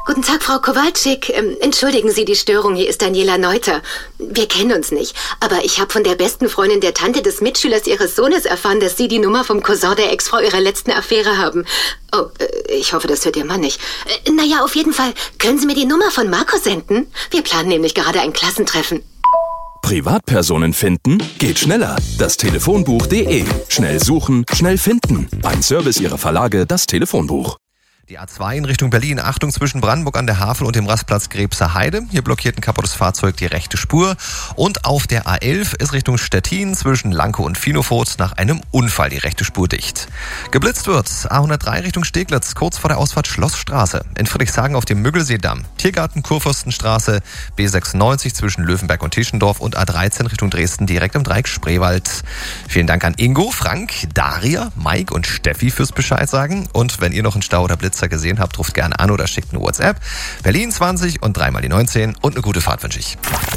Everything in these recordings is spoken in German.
Guten Tag, Frau Kowalczyk. Entschuldigen Sie die Störung, hier ist Daniela Neuter. Wir kennen uns nicht, aber ich habe von der besten Freundin der Tante des Mitschülers Ihres Sohnes erfahren, dass Sie die Nummer vom Cousin der Ex-Frau Ihrer letzten Affäre haben. Oh, ich hoffe, das hört Ihr Mann nicht. Naja, auf jeden Fall, können Sie mir die Nummer von Marco senden? Wir planen nämlich gerade ein Klassentreffen. Privatpersonen finden? Geht schneller. Das Telefonbuch.de. Schnell suchen, schnell finden. Ein Service Ihrer Verlage, das Telefonbuch. Die A2 in Richtung Berlin. Achtung, zwischen Brandenburg an der Havel und dem Rastplatz Grebser Heide. Hier blockiert ein kaputtes Fahrzeug die rechte Spur. Und auf der A11 ist Richtung Stettin zwischen Lankow und Finofurt nach einem Unfall die rechte Spur dicht. Geblitzt wird A103 Richtung Steglitz, kurz vor der Ausfahrt Schlossstraße. In Friedrichshagen auf dem Müggelseedamm. Tiergarten Kurfürstenstraße, B96 zwischen Löwenberg und Tischendorf und A13 Richtung Dresden direkt im Dreieck Spreewald. Vielen Dank an Ingo, Frank, Daria, Mike und Steffi fürs Bescheid sagen. Und wenn ihr noch einen Stau oder Blitz gesehen habt, ruft gerne an oder schickt eine WhatsApp. Berlin 20 und 3 mal die 19 und eine gute Fahrt wünsche ich.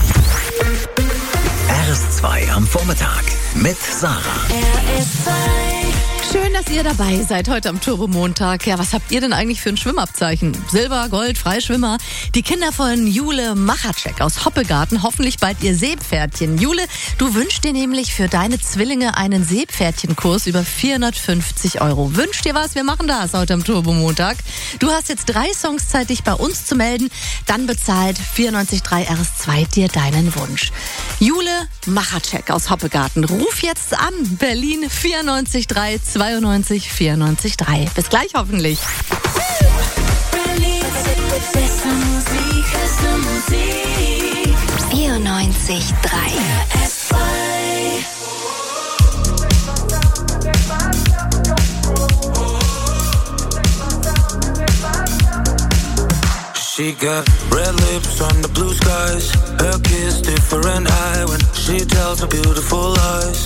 RS2 am Vormittag mit Sarah. Schön, dass ihr dabei seid heute am Turbo-Montag. Ja, was habt ihr denn eigentlich für ein Schwimmabzeichen? Silber, Gold, Freischwimmer? Die Kinder von Jule Machacek aus Hoppegarten, hoffentlich bald ihr Seepferdchen. Jule, du wünschst dir nämlich für deine Zwillinge einen Seepferdchenkurs über 450 €. Wünsch dir was? Wir machen das heute am Turbo-Montag. Du hast jetzt 3 Songs Zeit, dich bei uns zu melden. Dann bezahlt 94.3 RS2 dir deinen Wunsch. Jule Machacek aus Hoppegarten, ruf jetzt an. Berlin 94.3 92 94 3. Bis gleich hoffentlich. 94.3 She got red lips on the blue skies. Her kiss different high when she tells her beautiful lies.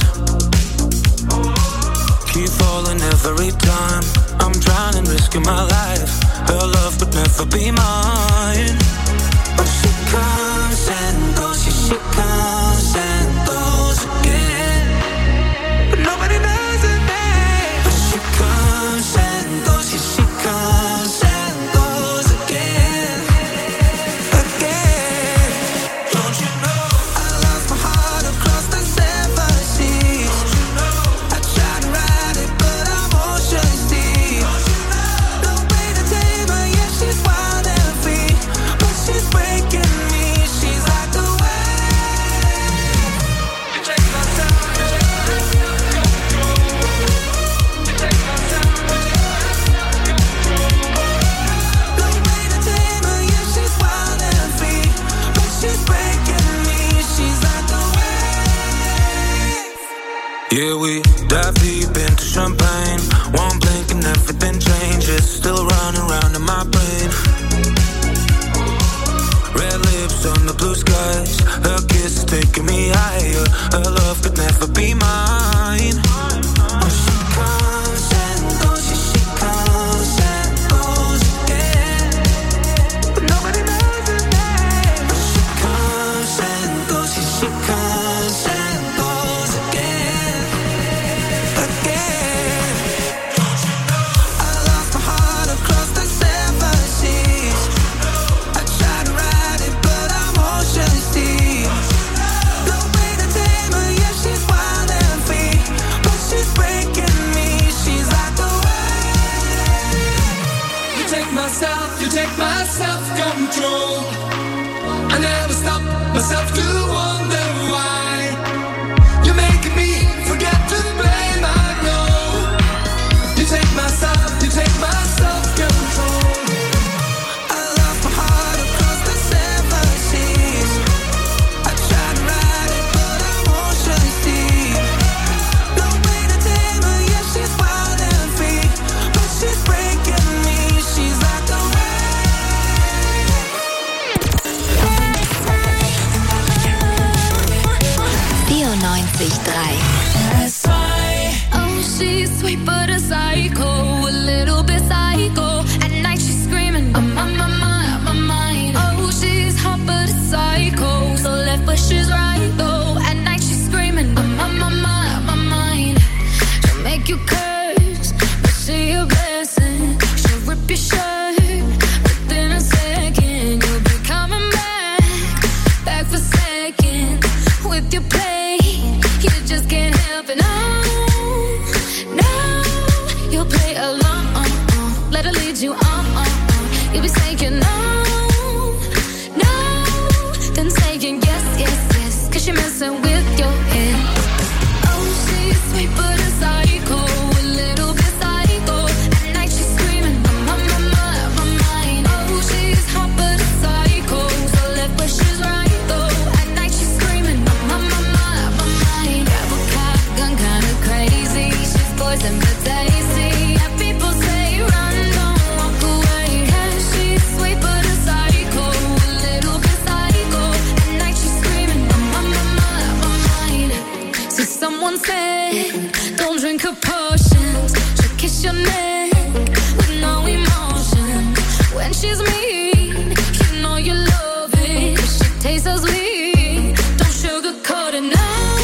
Keep falling every time. I'm drowning, risking my life. Her love could never be mine. But she comes and goes, yeah, she comes and goes again. But nobody knows her name. But she comes and goes, yeah, she comes and goes again. Again. Don't you know I lost my heart across the 7 seas? I tried to ride it, but I'm ocean deep. No way to tame her, yeah, she's wild and free. But she's breaking me, she's like the wave. You take my time, you take my control. You take my time, no way to tame her, yeah, she's wild and free. But she's breaking me, she's like the wave. Yeah, we dive deep into champagne. One blink and everything changes. Still running round in my brain. Red lips on the blue skies. Her kiss is taking me higher. Her love could never be mine. But she comes and goes, yeah, she comes and goes again. But nobody knows her name. But she comes and goes, yeah, she comes and goes again. Again. I lost my heart across the 7 seas. I tried to ride it, but I'm ocean deep. No way to tame her, yeah, she's wild and free. But she's breaking me, she's like the wave. You take my self-control. I never stop myself to wonder why. You're making me forget to blame, I know. You take my self-control. I lost my heart across the 7 seas. I tried to ride it, but I'm ocean deep. No way to tame her, yeah, she's wild and free. But she's breaking me, she's like the wave. 94.3 Oh, she's sweet but a psycho, a little bit psycho. At night she's screaming, I'm on my mind. Oh, she's hot but a psycho, so left but she's right though. At night she's screaming, I'm on my mind. She'll make you curse, but see your blessing. She'll rip your shirt within a second. You'll be saying no, no, then saying yes, yes, yes, 'cause you're messing with your head. Oh, she's sweet but a psycho, a little bit psycho. At night she's screaming, my mind. Oh, she's hot but a psycho, so left but she's right though. At night she's screaming, my mind. Grab a cop, gun kinda crazy. She's poison but tasty. Yeah, people say run, don't walk away. Yeah, she's sweet but a psycho, a little bit psycho. At night she's screaming, my mind. See, someone said, don't drink her potions. She'll kiss your neck with no emotion. When she's mean, you know you love it. She tastes so sweet, don't sugarcoat it now.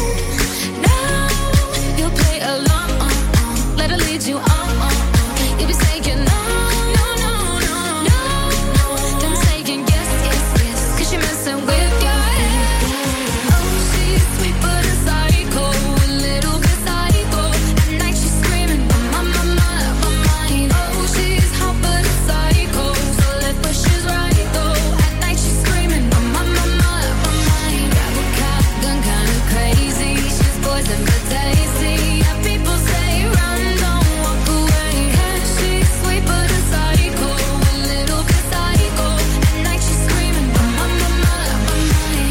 You'll play along, let her lead you on. You'll be saying no, no, no, no, no. Then saying yes, yes, yes, 'cause you're messing with your head. Oh, she's sweet but a psycho, a little bit psycho. At night she's screaming, my mind. Oh, she's hot but a psycho, so left but she's right though. At night she's screaming, my mind. Grab a cop, gun kinda crazy. She's poison but tasty. Yeah, people say run, don't walk away. Yeah, she's sweet but a psycho, a little bit psycho. At night she's screaming, my mind.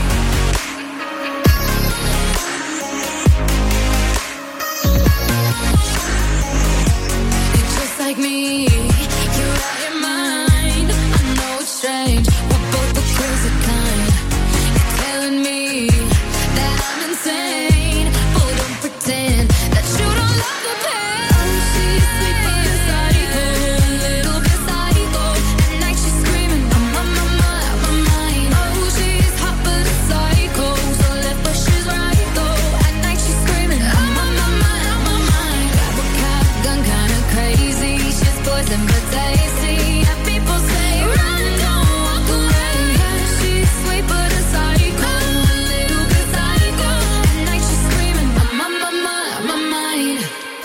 You're just like me, you're out your mind. I know it's strange, we're both the crazy kind. You're telling me that I'm insane, but don't pretend that you don't love the pain. Oh, she's sweet but a psycho, a little bit psycho. At night she's screaming, my mind. Oh, she's hot but a psycho, so left but she's right though. At night she's screaming, my mind. Grab a cop, gun kinda crazy. She's poison but tasty. Yeah, people say run, don't walk away. Yeah, she's sweet but a psycho, a little bit psycho. At night she's screaming, my mind.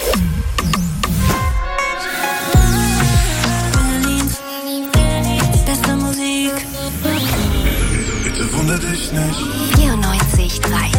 Beste Musik. Bitte wunder dich nicht. 94,3.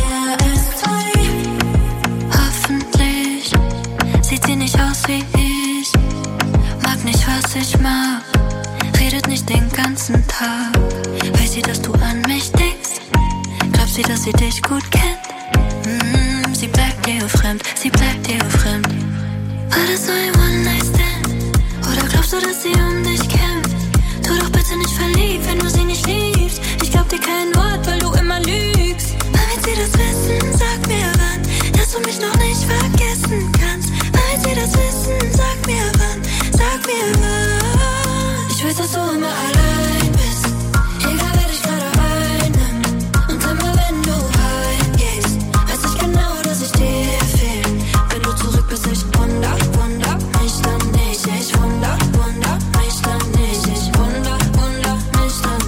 Hoffentlich sieht sie nicht aus wie ich. Mag nicht, was ich mag. Redet nicht den ganzen Tag. Weiß sie, dass du an mich denkst? Glaubt sie, dass sie dich gut kennt? Sie bleibt dir fremd, sie bleibt dir fremd. War das so ein One-Night-Stand? Oder glaubst du, dass sie um dich kämpft? Tu doch bitte nicht verliebt, wenn du sie nicht liebst. Ich glaub dir kein Wort, weil du immer lügst. Wann wird sie das wissen? Sag mir wann, dass du mich noch nicht vergessen kannst. Wann wird sie das wissen? Sag mir wann, sag mir wann. Ich weiß, dass du immer allein bist, egal wer dich gerade einnimmt. Und immer wenn du heimgehst, weiß ich genau, dass ich dir fehl. Wenn du zurück bist, ich wunder mich dann nicht. Ich wunder mich dann nicht. Ich wunder mich dann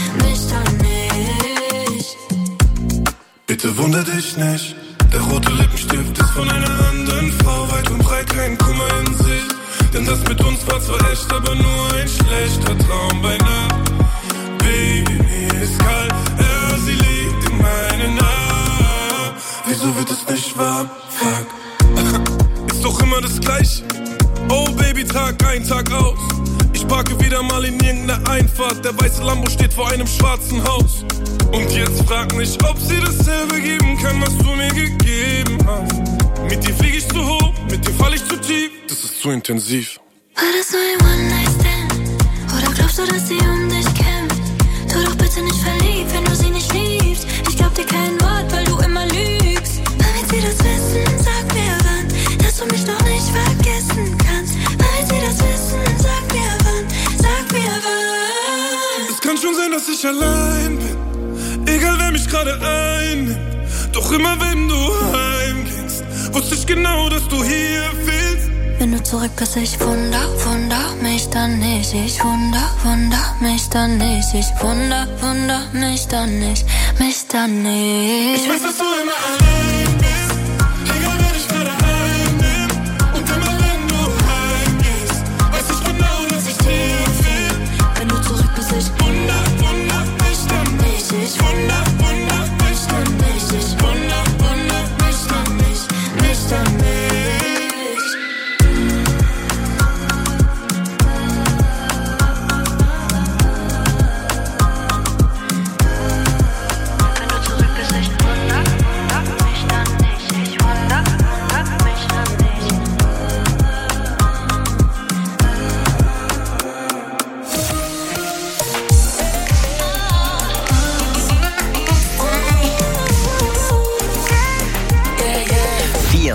nicht. Bitte wunder dich nicht. Der rote Lippenstift ist von einer anderen Frau. Weit und breit kein Kummer in sich. Denn das mit uns war zwar echt, aber nur ein schlechter Traum bei Nacht. Baby, mir ist kalt, ja, sie liegt in meinen Armen. Wieso wird es nicht warm? Fuck. Ist doch immer das Gleiche. Oh Baby, Tag ein, Tag aus. Ich parke wieder mal in irgendeiner Einfahrt. Der weiße Lambo steht vor einem schwarzen Haus. Und jetzt frag mich, ob sie dasselbe geben kann, was du mir gegeben hast. Mit dir flieg ich zu hoch, mit dir fall ich zu tief. Das ist zu intensiv. War das so ein One-Night-Stand? Oder glaubst du, dass sie um dich kämpft? Tu doch bitte nicht verliebt, wenn du sie nicht liebst. Ich glaub dir kein Wort, weil du immer lügst. Wann wird sie das wissen? Sag mir wann, dass du mich noch nicht vergessen kannst. Wann wird sie das wissen? Sag mir wann, sag mir wann. Es kann schon sein, dass ich allein bin, egal wer mich gerade einnimmt. Doch immer wenn du heimgehst, wusste ich genau, dass du hier fehlst. Wenn du zurück bist, ich wunder mich dann nicht. Ich wunder mich dann nicht. Ich wunder mich dann nicht. Ich weiß, dass du immer allein bist, egal wer dich gerade einnimmt. Und immer wenn du heimgehst, weiß ich genau, dass ich dir fehl.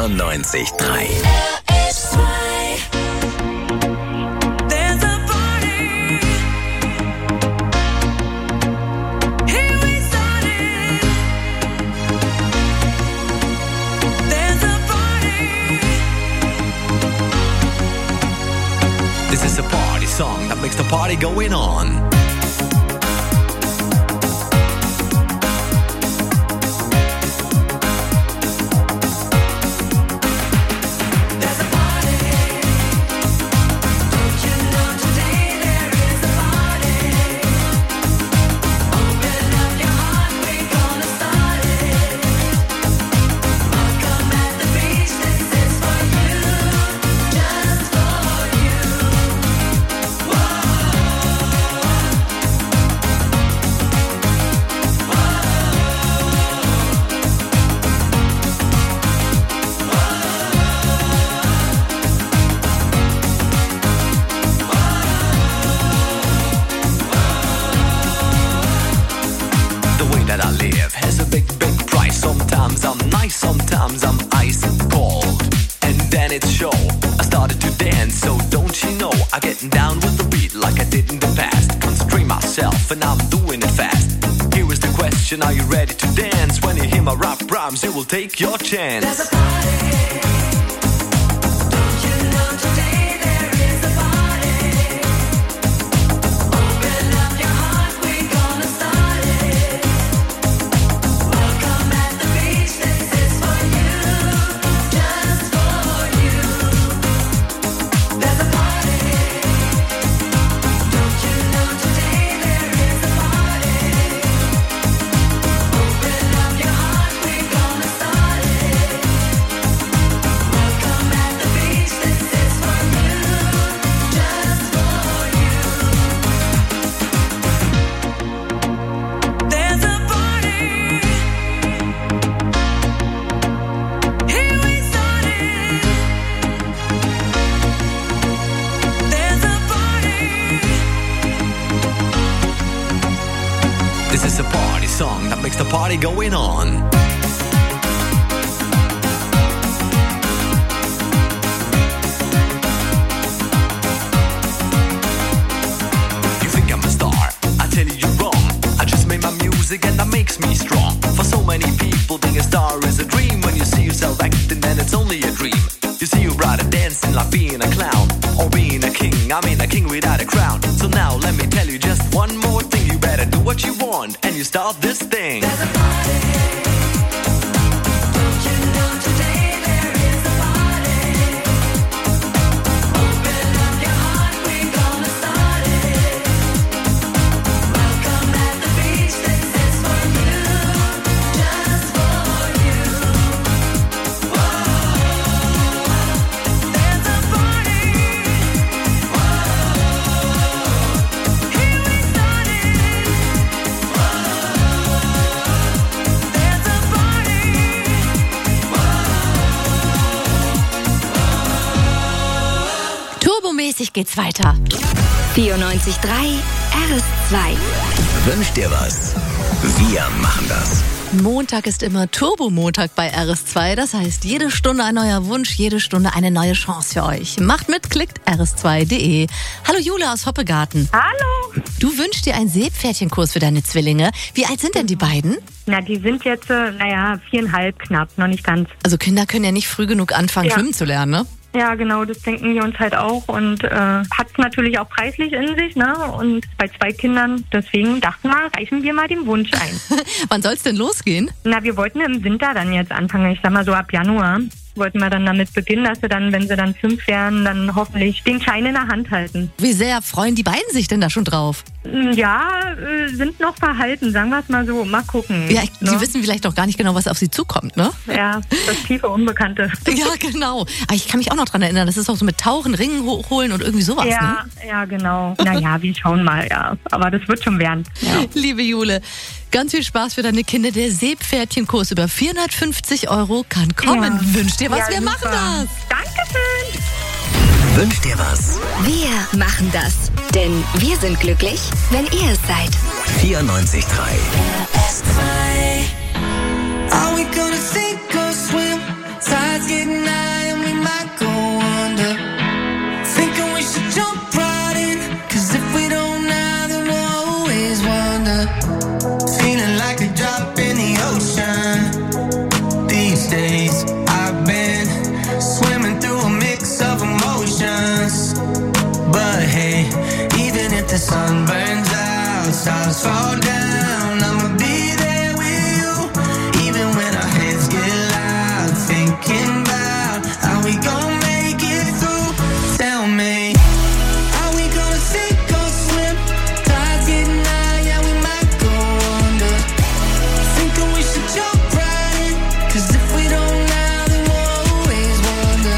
94.3. There's a party. Here we started. There's a party. This is a party song that makes the party going on. Sometimes I'm ice cold, and then it's show. I started to dance, so don't you know? I get down with the beat like I did in the past. Constrain myself, and I'm doing it fast. Here is the question: are you ready to dance? When you hear my rap rhymes, you will take your chance. There's a party. Don't you know today there is a party? Open up your heart, we're gonna start it. Welcome at the beach, this is for you, just for you. There's a party. Don't you know today there is a party? Open up your heart, we're gonna start it. Welcome at the beach, this is for you, just for you. There's a party. Here we started. There's a party. This is a party song that makes the party going on. You think I'm a star? I tell you you're wrong. I just made my music and that makes me strong. For so many people, being a star is a dream. When you see yourself acting, then it's only a dream. You see you'd rather dancing like being a clown, or being a king. I mean a king without a crown. So now let me tell you just one more thing. You better do what you want, and you start this thing. There's a party. Don't you know today there is a party? Open up your heart, we're gonna start it. Welcome at the beach, this is for you, just for you. Whoa. There's a party. Whoa. Here we started. There's a party. Turbomäßig geht's weiter. 94.3 RS2. Wünsch dir was? Wir machen das. Montag ist immer Turbo-Montag bei RS2. Das heißt, jede Stunde ein neuer Wunsch, jede Stunde eine neue Chance für euch. Macht mit, klickt rs2.de. Hallo Jule aus Hoppegarten. Hallo. Du wünschst dir einen Seepferdchenkurs für deine Zwillinge. Wie alt sind denn die beiden? Na, die sind jetzt, 4,5 knapp, noch nicht ganz. Also Kinder können ja nicht früh genug anfangen, Ja. schwimmen zu lernen, ne? Ja, genau, das denken wir uns halt auch und hat natürlich auch preislich in sich, ne? Und bei 2 Kindern, deswegen dachten wir, reichen wir mal den Wunsch ein. Wann soll's denn losgehen? Na, wir wollten im Winter dann jetzt anfangen, ich sag mal so ab Januar. Wollten wir dann damit beginnen, dass sie dann, wenn sie dann 5 wären, dann hoffentlich den Schein in der Hand halten. Wie sehr freuen die beiden sich denn da schon drauf? Ja, sind noch verhalten, sagen wir es mal so. Mal gucken. Ja, ne? die wissen vielleicht noch gar nicht genau, was auf sie zukommt, ne? Ja, das tiefe Unbekannte. Ja, genau. Aber ich kann mich auch noch dran erinnern, das ist auch so mit Tauchen, Ringen hochholen und irgendwie sowas, Ja, ne? ja, genau. Naja, wir schauen mal, ja. Aber das wird schon werden. Ja. Liebe Jule, ganz viel Spaß für deine Kinder. Der Seepferdchenkurs über 450 € kann kommen. Ja. Wünsch dir was, Ja, wir super. machen das. Dankeschön. Wünsch dir was? Wir machen das. Denn wir sind glücklich, wenn ihr es seid. 94.3. Are we gonna sink or swim? Tide's getting the sun burns out, stars fall down, I'ma be there with you. Even when our heads get loud, thinking about how we gon' make it through. Tell me, are we gonna sink or swim? Tides getting high, yeah, we might go under. Thinking we should jump right in, 'cause if we don't now, then we'll always wonder.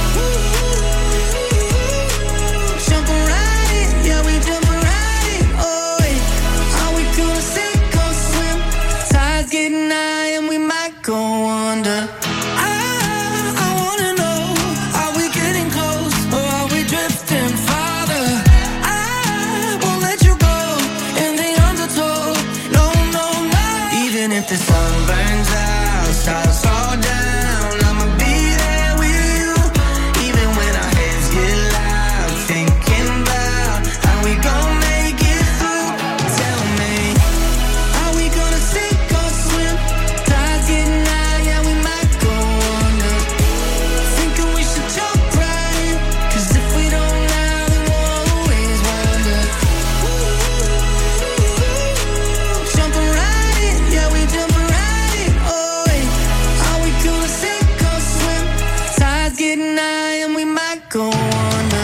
Jumping right in, yeah, we jumping right in. Oh, yeah. Are we gonna sink or swim? Tides getting high and we might go under. I wanna know, are we getting close or are we drifting farther? I won't let you go in the undertow. No, no, no. Even if the sun burns out, stars fall down, I'ma be there with you. Even when our heads get loud, thinking about how we gon' make it through. Tell me, are we gonna sink or swim? Tides getting high, yeah, we might go under. Thinking we should jump right in, 'cause if we don't now, then we'll always wonder. Jumping right in, yeah, we jumping right in. Oh, yeah. Are we gonna sink or swim? Tides getting high and we might go under.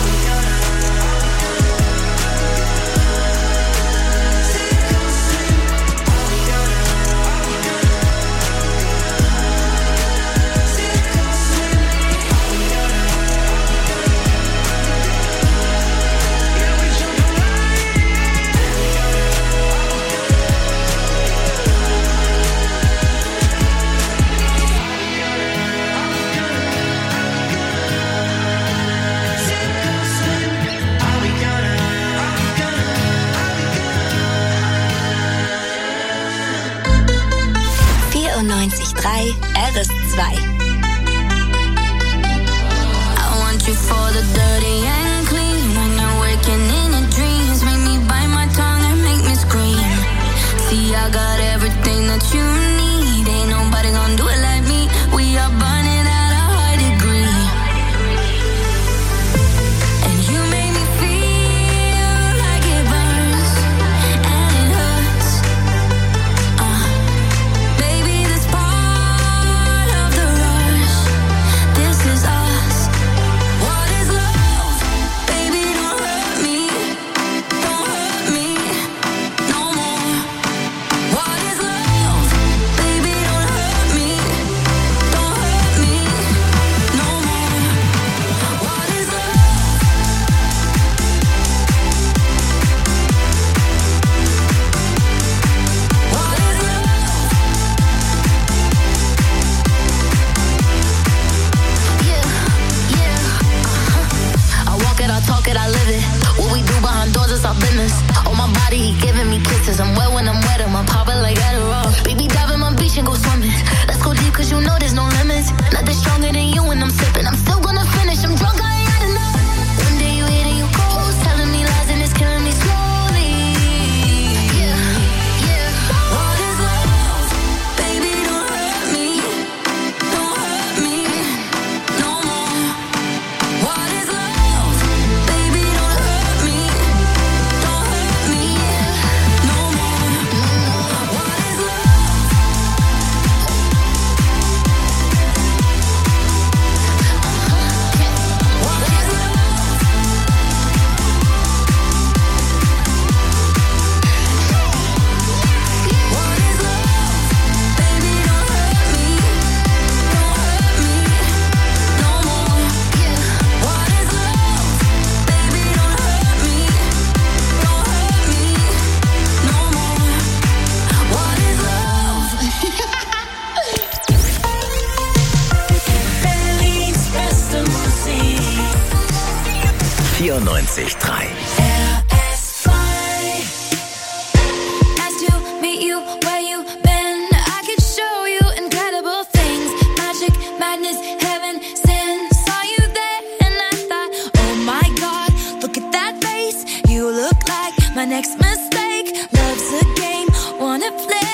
RS2. I want you for the dirty and clean. When you're waking in your dreams, make me bite my tongue and make me scream. See, I got everything that you need. Ain't nobody gonna do it like me. We are burning at a high degree. And you make me feel like it burns and it hurts. Baby, this part of the rush. This is us. What is love? Baby, don't hurt me. Don't hurt me no more. What is love? Baby, don't hurt me. Don't hurt me no more. What is love? What is love? Yeah. I walk it, I talk it, I live it. What we do behind doors is our business. On my body, he giving me kisses. I'm wet when I'm wet, I'm popping like Adderall. Baby, dive in my beach and go swimming. Let's go deep, 'cause you know there's no limits. Nothing stronger than you when I'm sipping. I'm still gonna finish, I'm drunk, I ain't had enough. One day you hit and you cold, telling me lies and it's killing me slowly. Yeah. What is love? Baby, don't hurt me. Don't hurt me no more. What is love? Baby, don't hurt me. Don't hurt me no more. What is love? What is love? What is love? Baby, don't hurt me. Don't hurt me no more. What is love? Baby, don't hurt me. Don't hurt me no more. What is love? Berlin's beste Musik. 94.3. Nice to meet you where you been. I could show you incredible things. Magic, madness, heaven, sin. Saw you there and I thought, oh my God, look at that face. You look like my next mistake. Love's a game, wanna play.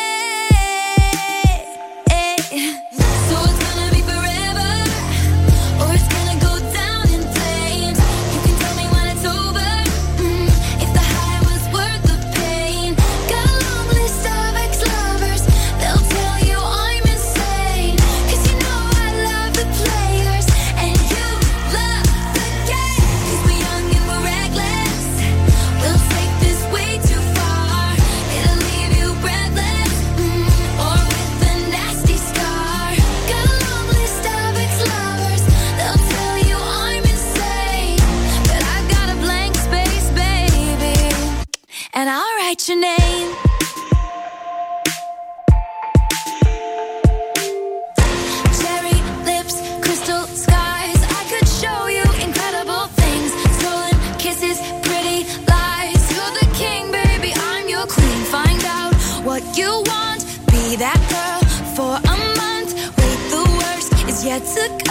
So it's gonna be forever, or it's gonna go down in flames. You can tell me when it's over. If the and I'll write your name. Cherry lips, crystal skies, I could show you incredible things. Stolen kisses, pretty lies. You're the king, baby, I'm your queen. Find out what you want, be that girl for a month. Wait, the worst is yet to come.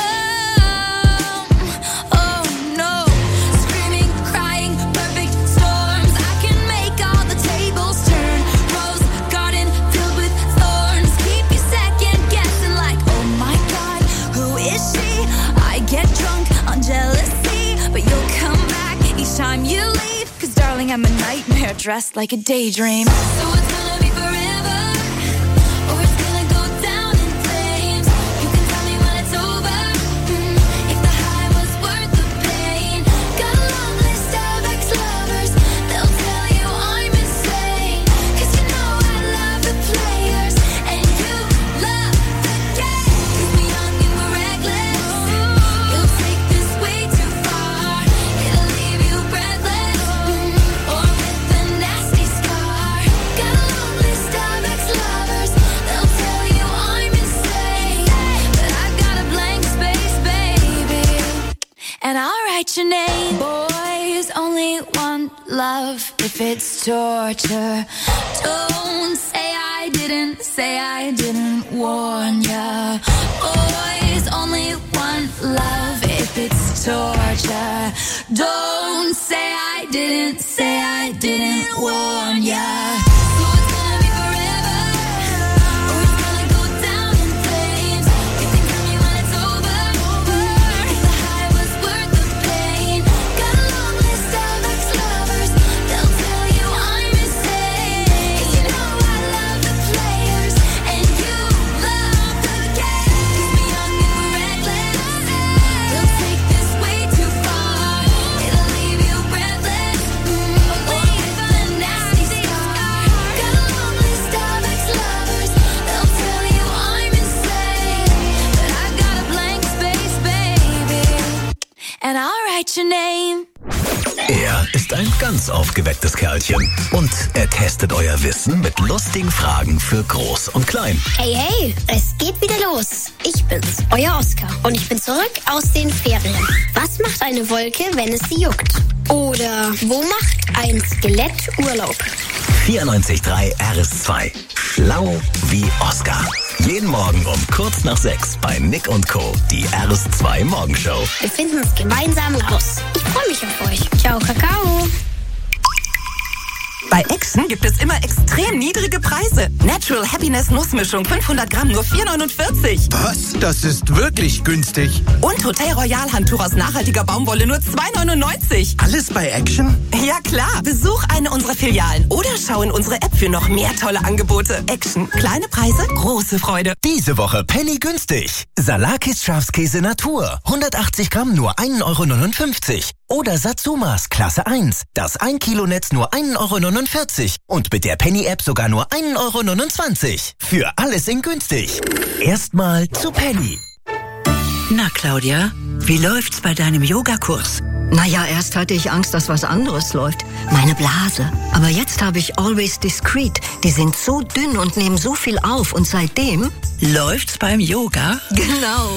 Oh no, screaming, crying, perfect storms. I can make all the tables turn. Rose garden filled with thorns. Keep you second guessing like, oh my God, who is she? I get drunk on jealousy, but you'll come back each time you leave. 'Cause darling, I'm a nightmare dressed like a daydream. So it's gonna be forever, or it's gonna go down in flames. You can tell me when it's over, if the high was worth the pain. Got a long list of ex-lovers, they'll tell you I'm insane. 'Cause you know I love the players, and you love the game. 'Cause we're young and we're reckless, you'll take this way too far. It'll leave you breathless, or with a nasty scar. Got a long list of ex-lovers, they'll tell you I'm insane. But I've got a blank space, baby, and I'll write your name. Boys only want love if it's torture. Don't say I didn't warn ya. Boys only want love if it's torture. Don't say I didn't warn ya. So it's gonna be forever, or it's gonna go down in flames. You can tell me when it's over, if the high was worth the pain. Got a long list of ex-lovers, they'll tell you I'm insane. 'Cause you know I love the players, and you love the game. 'Cause we're young and we're reckless, they'll take this way too far. It'll leave you breathless, or with a nasty scar. Got a long list of ex-lovers, they'll tell you I'm insane. But I've got a blank space, baby, and I'll write your name. Er ist ein ganz aufgewecktes Kerlchen und er testet euer Wissen mit lustigen Fragen für Groß und Klein. Hey, es geht wieder los. Ich bin's, euer Oskar. Und ich bin zurück aus den Ferien. Was macht eine Wolke, wenn es sie juckt? Oder wo macht ein Skelett Urlaub? 94.3 RS2. Schlau wie Oskar. Jeden Morgen um kurz nach 6 bei Nick und Co. Die RS2 Morgenshow. Wir finden es gemeinsam raus. Ich freue mich auf euch. Ciao, Kakao. Bei Action gibt es immer extrem niedrige Preise. Natural Happiness Nussmischung 500 Gramm nur 4,49. Was? Das ist wirklich günstig. Und Hotel Royal Handtuch aus nachhaltiger Baumwolle nur 2,99. Alles bei Action? Ja klar. Besuch eine unserer Filialen oder schau in unsere App für noch mehr tolle Angebote. Action. Kleine Preise, große Freude. Diese Woche Penny günstig. Salakis Schafskäse Natur. 180 Gramm nur 1,59 €. Oder Satsumas Klasse 1. Das 1 Kilo Netz nur 1,49 € und mit der Penny-App sogar nur 1,29 €. Für alles in günstig. Erstmal zu Penny. Na Claudia, wie läuft's bei deinem Yogakurs? Naja, erst hatte ich Angst, dass was anderes läuft. Meine Blase. Aber jetzt habe ich Always Discreet. Die sind so dünn und nehmen so viel auf. Und seitdem... Läuft's beim Yoga? Genau.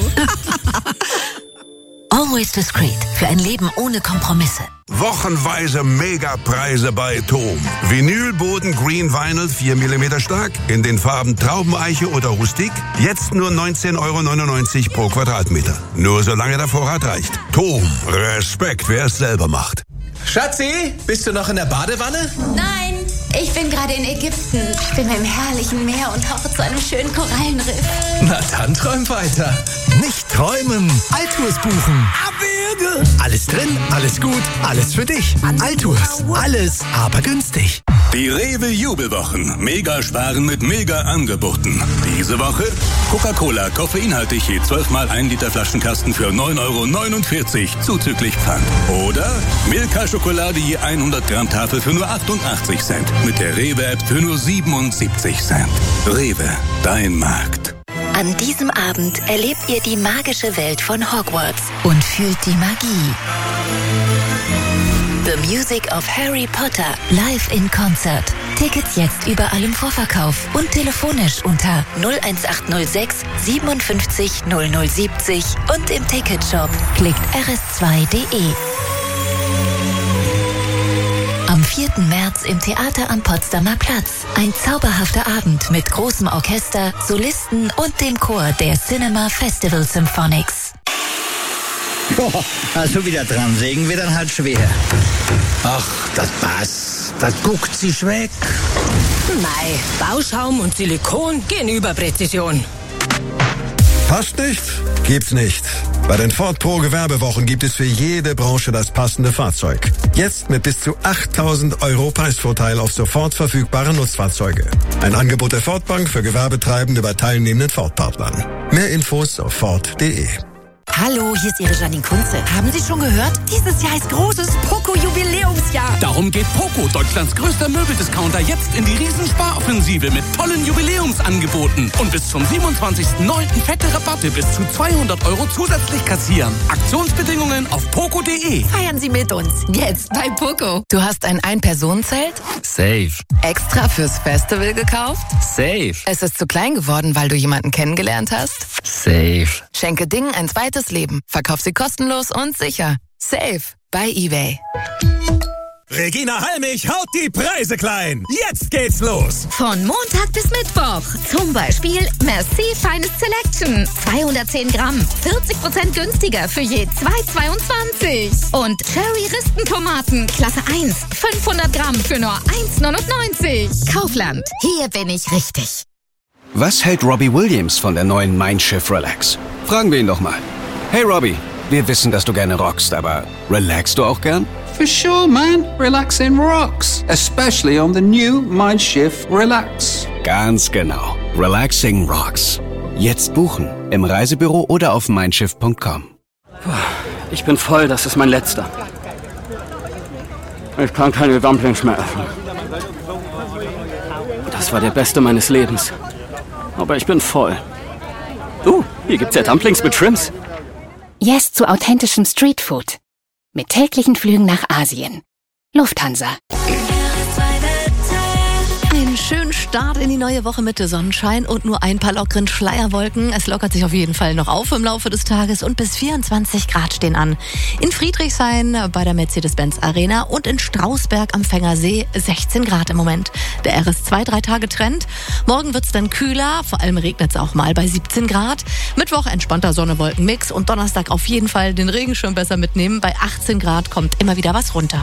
Always Discreet. Für ein Leben ohne Kompromisse. Wochenweise Megapreise bei Tom. Vinylboden Green Vinyl 4 mm stark in den Farben Traubeneiche oder Rustik. Jetzt nur 19,99 € pro Quadratmeter. Nur solange der Vorrat reicht. Tom, Respekt, wer es selber macht. Schatzi, bist du noch in der Badewanne? Nein, ich bin gerade in Ägypten. Ich bin beim herrlichen Meer und hoffe zu einem schönen Korallenriff. Na dann träum weiter. Nicht träumen, Altours buchen. Abwürge. Alles drin, alles gut, alles für dich. Altours, alles, aber günstig. Die Rewe Jubelwochen. Mega sparen mit mega Angeboten. Diese Woche Coca-Cola koffeinhaltig je 12 mal 1 Liter Flaschenkasten für 9,49 € zuzüglich Pfand. Oder Milka Schokolade je 100 Gramm Tafel für nur 88 Cent. Mit der Rewe-App für nur 77 Cent. Rewe, dein Markt. An diesem Abend erlebt ihr die magische Welt von Hogwarts und fühlt die Magie. The Music of Harry Potter live in Concert. Tickets jetzt überall im Vorverkauf und telefonisch unter 01806 57 0070 und im Ticketshop. Klickt rs2.de. Am 4. März im Theater am Potsdamer Platz. Ein zauberhafter Abend mit großem Orchester, Solisten und dem Chor der Cinema Festival Symphonics. Boah, also wieder dran sägen wir dann halt schwer. Ach, das passt. Das guckt sich weg. Mei, Bauschaum und Silikon gehen über Präzision. Passt nicht? Gibt's nicht. Bei den Ford Pro Gewerbewochen gibt es für jede Branche das passende Fahrzeug. Jetzt mit bis zu 8.000 € Preisvorteil auf sofort verfügbare Nutzfahrzeuge. Ein Angebot der Ford Bank für Gewerbetreibende bei teilnehmenden Ford-Partnern. Mehr Infos auf Ford.de. Hallo, hier ist Ihre Janine Kunze. Haben Sie schon gehört? Dieses Jahr ist großes Poco-Jubiläumsjahr. Darum geht Poco, Deutschlands größter Möbeldiscounter, jetzt in die Riesensparoffensive mit tollen Jubiläumsangeboten. Und bis zum 27.09. fette Rabatte bis zu 200 € zusätzlich kassieren. Aktionsbedingungen auf poco.de. Feiern Sie mit uns. Jetzt bei Poco. Du hast ein Ein-Personen-Zelt? Safe. Extra fürs Festival gekauft? Safe. Es ist zu klein geworden, weil du jemanden kennengelernt hast? Safe. Schenke Dingen ein zweites Leben. Verkauf sie kostenlos und sicher. Safe bei eBay. Regina Halmich haut die Preise klein. Jetzt geht's los. Von Montag bis Mittwoch. Zum Beispiel Merci Finest Selection. 210 Gramm. 40% günstiger für je 2,22. Und Cherry Ristentomaten. Klasse 1. 500 Gramm für nur 1,99. Kaufland. Hier bin ich richtig. Was hält Robbie Williams von der neuen Mindshift Relax? Fragen wir ihn doch mal. Hey Robbie, wir wissen, dass du gerne rockst, aber relaxst du auch gern? For sure, man. Relaxing rocks. Especially on the new Mindshift Relax. Ganz genau. Relaxing rocks. Jetzt buchen. Im Reisebüro oder auf mindshift.com. Ich bin voll, das ist mein letzter. Ich kann keine Dumplings mehr essen. Das war der beste meines Lebens. Aber ich bin voll. Hier gibt's ja Dumplings mit Shrimps. Yes zu authentischem Streetfood. Mit täglichen Flügen nach Asien. Lufthansa. Einen schönen Start in die neue Woche mit Sonnenschein und nur ein paar lockeren Schleierwolken. Es lockert sich auf jeden Fall noch auf im Laufe des Tages und bis 24 Grad stehen an. In Friedrichshain bei der Mercedes-Benz Arena und in Strausberg am Fängersee 16 Grad im Moment. Der RS2 3 Tage Trend. Morgen wird's dann kühler, vor allem regnet es auch mal bei 17 Grad. Mittwoch entspannter Sonne-Wolken-Mix und Donnerstag auf jeden Fall den Regenschirm besser mitnehmen. Bei 18 Grad kommt immer wieder was runter.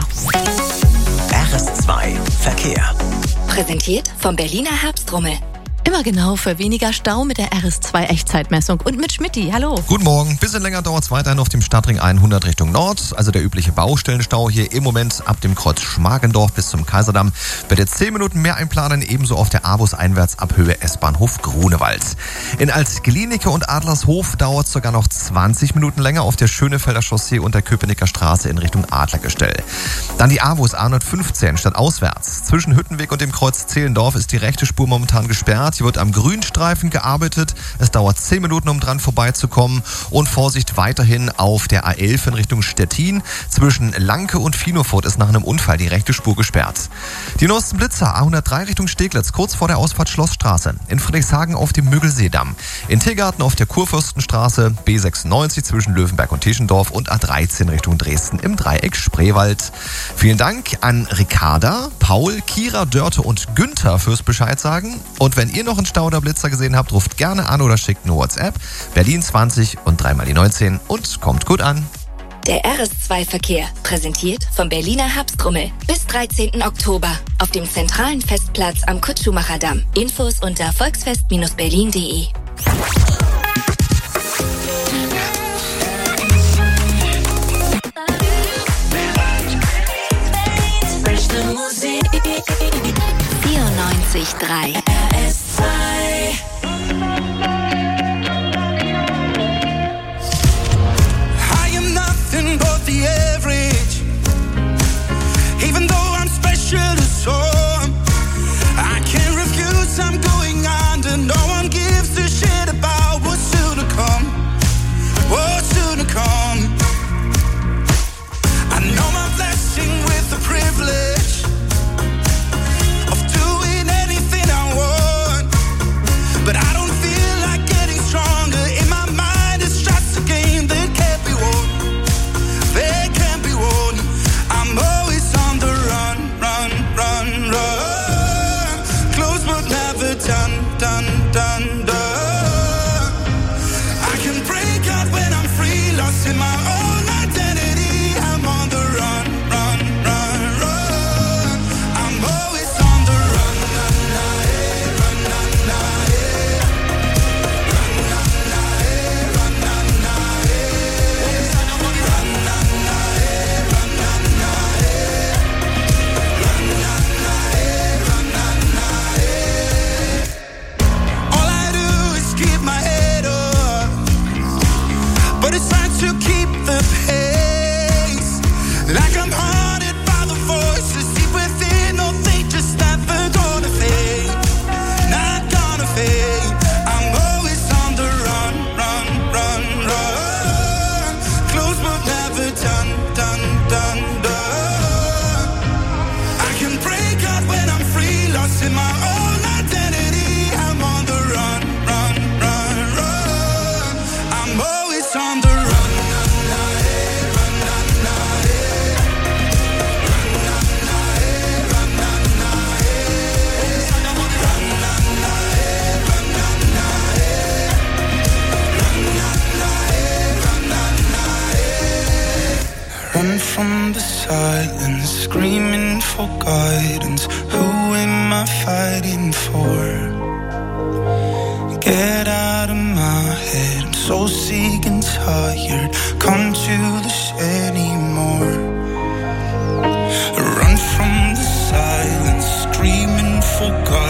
RS2 Verkehr. Präsentiert vom Berliner Herbstrummel. Immer genau für weniger Stau mit der RS2 Echtzeitmessung. Und mit Schmidti, hallo. Guten Morgen. Bisschen länger dauert es weiterhin auf dem Stadtring 100 Richtung Nord. Also der übliche Baustellenstau hier im Moment ab dem Kreuz Schmargendorf bis zum Kaiserdamm. Bitte 10 Minuten mehr einplanen, ebenso auf der Abus einwärts ab Höhe S-Bahnhof Grunewald. In Alt-Glienicke und Adlershof dauert es sogar noch 20 Minuten länger auf der Schönefelder Chaussee und der Köpenicker Straße in Richtung Adlergestell. Dann die Abus A115 statt auswärts. Zwischen Hüttenweg und dem Kreuz Zehlendorf ist die rechte Spur momentan gesperrt. Hier wird am Grünstreifen gearbeitet. Es dauert 10 Minuten, um dran vorbeizukommen. Und Vorsicht weiterhin auf der A11 in Richtung Stettin. Zwischen Lanke und Finofurt ist nach einem Unfall die rechte Spur gesperrt. Die neuesten Blitzer A103 Richtung Steglitz, kurz vor der Ausfahrt Schlossstraße. In Friedrichshagen auf dem Müggelseedamm. In Tiergarten auf der Kurfürstenstraße. B96 zwischen Löwenberg und Tischendorf und A13 Richtung Dresden im Dreieck Spreewald. Vielen Dank an Ricarda, Paul, Kira, Dörte und Günther fürs Bescheid sagen. Und wenn ihr noch einen Stau oder Blitzer gesehen habt, ruft gerne an oder schickt eine WhatsApp. Berlin 20 und 3 mal die 19 und kommt gut an. Der RS2-Verkehr, präsentiert vom Berliner Herbstrummel. Bis 13. Oktober auf dem zentralen Festplatz am Kurt-Schumacher-Damm. Infos unter volksfest-berlin.de. Musik 94.3 RS2. I am nothing but the average. Even though I'm special to some, I can't refuse, I'm going under. No one gives a shit about what's soon to come. What's soon to come. I know my blessing with the silence, screaming for guidance. Who am I fighting for? Get out of my head, I'm so sick and tired. Come to this anymore. Run from the silence, screaming for guidance.